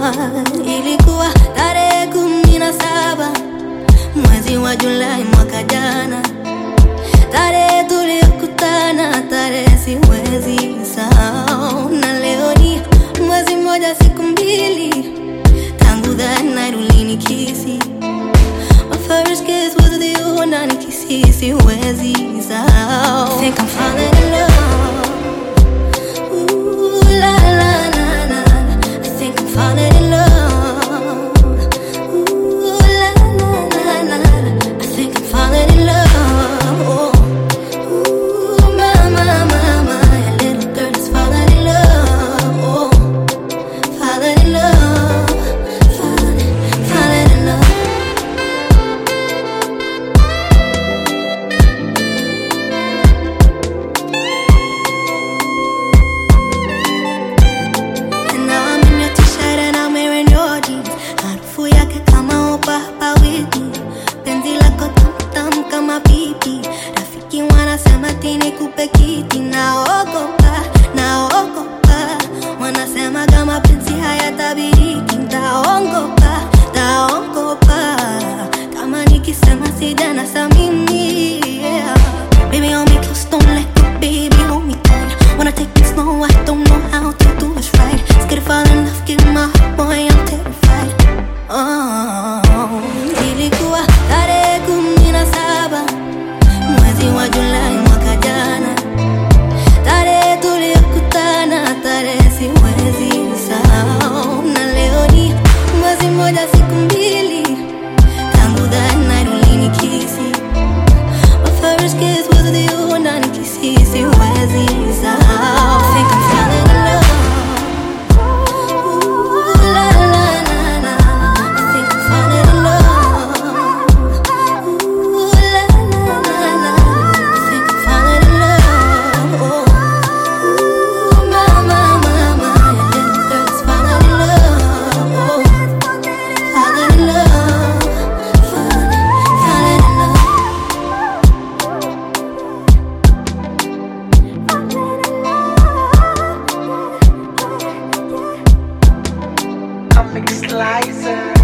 Ilikuwa tarehe 17 mwezi wa Julai mwaka jana, tarehe tuliyokutana, tarehe siwezi sahau. Na leo ni mwezi mmoja siku 2 tangu that night ulinikisi. My first kiss was with you, na nikisi siwezi sahau. Think I'm falling in love. Ooh, la la la la. I think I'm falling in love. Ooh, la la la la. I think I'm falling in love. Oh. Ooh, mama, mama, your little girl is falling in love. Oh, falling in love, falling in love. And now I'm in your t-shirt and I'm wearing your jeans. Harufu yake kama upa hapa wiki. Penzi lako tam kama pipi. Rafiki wanasema tini kupe kiti. Naogopa, naogopa. Wanasema kama penzi hayatabiriki. Ntaongopa, ntaongopa. Kama nikisema sijana sa mimi, yeah. Baby, hold me close, don't let go. Baby, hold me tight. Wanna take it slow, I don't know how to do it right. Scared to fall in love, give my heart, boy, I'm terrified. Oh, ilikuwa tarehe 17 mwezi wa Julai mwaka jana, tarehe tuliyokutana, tarehe siwezi sahau. Na leo ni mwezi mmoja siku 2 tangu that night ulinikisi. My first kiss was with you, na nikisi siwezi sahau. Think I'm falling in love. Ooh, la la la la. I think I'm falling in love. Ooh, la la la la. I think I'm falling in love. Oh. Ooh, mama, mama, your little girl is falling in love. Oh, falling in love, falling in love. Comic Slicer.